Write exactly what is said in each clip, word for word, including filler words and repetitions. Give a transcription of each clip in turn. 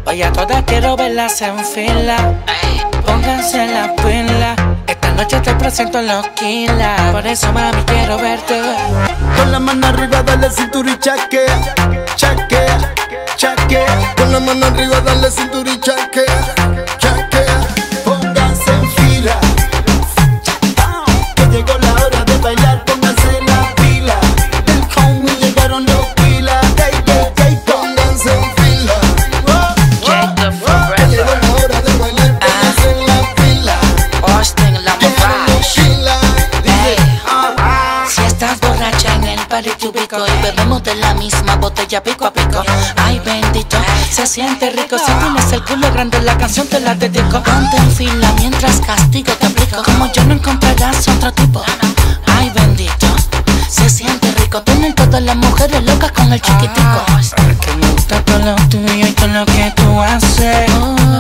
Oye, a todas quiero verlas en fila. Pónganse la pila. Esta noche te presento en la esquina. Por eso, mami, quiero verte. Con la mano arriba, dale cintura y chaquea. Chaquea, chaquea. Con la mano arriba, dale cintura y chaquea. Chaquea. Pónganse en fila. Que llegó la hora de bailar. Pónganse la pila. Del homie llegaron los pilas. Pónganse en fila. Jacob Forever. Que llegó la hora de bailar. Pónganse en la pila. Austin, la Mirage. Hey. Si estás borracha en el party te ubico y bebemos de la misma botella pico a pico. Ay, bendito, se siente rico. Si tienes el culo grande, la canción te la dedico. Ponte en fila mientras castigo te aplico. Como yo no encontrarás otro tipo. Ay, bendito, se siente rico. Tienen todas las mujeres locas con el chiquitico. Porque me gusta todo lo tuyo y todo lo que tú haces.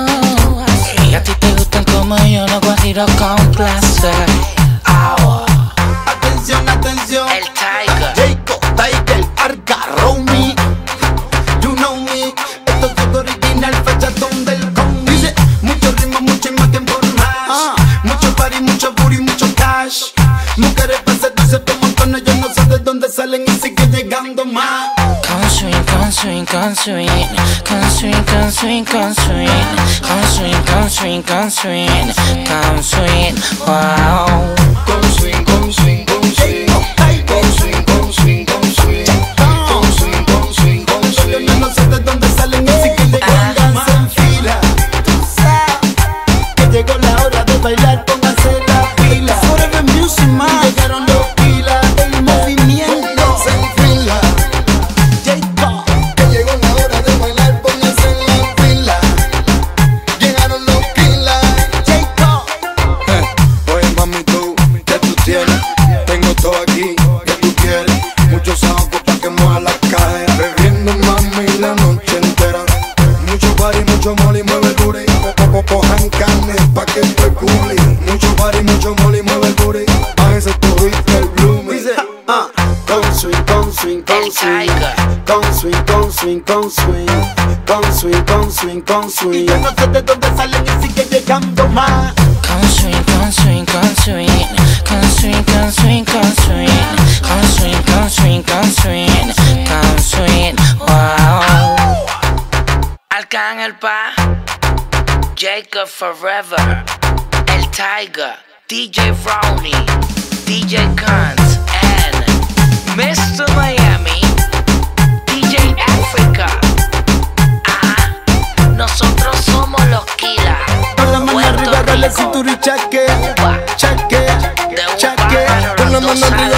Y a ti te gustan como yo, no voy a tiro con placer. Oh. Atención, atención. El Tiger. Jacob, Tiger, Arca, Romy. You know me. Esto es todo original, fachatón del con. Dice, mucho ritmo, mucha imagen por más. Mucho party, mucho booty, mucho cash. Mujeres pasadizas por montones, yo no sé de dónde salen y sigue llegando más. Con swing, con swing, con swing. Con swing, con swing, con swing. Con swing, con swing, con swing. Con swing, wow. Con swing, con swing, con swing. Con swing, con swing, con swing. Con swing, con swing, con swing. Yo no sé de dónde salen y sigue llegando más. En fila. Tú sabes que llegó la hora de bailar, pónganse la pila. Forever Music Man. Llegaron los pilas, el movimiento. Pónganse en fila. Jacob, que llegó la hora de bailar, pónganse en la pila. Llegaron los pilas. Jacob. Oye, mami, tú, ¿qué tú tienes? Tengo todo aquí, que tú quieres. Muchos ojos pa' que mueva la caja. Bebiendo, mami, la noche entera. Mucho party, mucho molly, mueve el booty. Cojan carne pa' que te culi. Mucho party, mucho molly, mueve el booty. A ese tuviste el blooming. Dice, ah, con swing, con swing, con swing. Con swing, con swing, con swing. Con swing, con swing, con swing. Y yo no sé de dónde salen y sigue llegando más. Con swing, con swing, con swing. Con swing, con swing, con swing. Con swing, con swing, con swing. Con swing, wow. Arcángel Pa, Jacob Forever, El Tiger, D J Ronnie, D J Kant, and mister Miami, D J Africa. Ah, nosotros somos los Killa. Con la mano arriba, dale cintura y chaquea. Chaquea, chaquea. Con la mano arriba.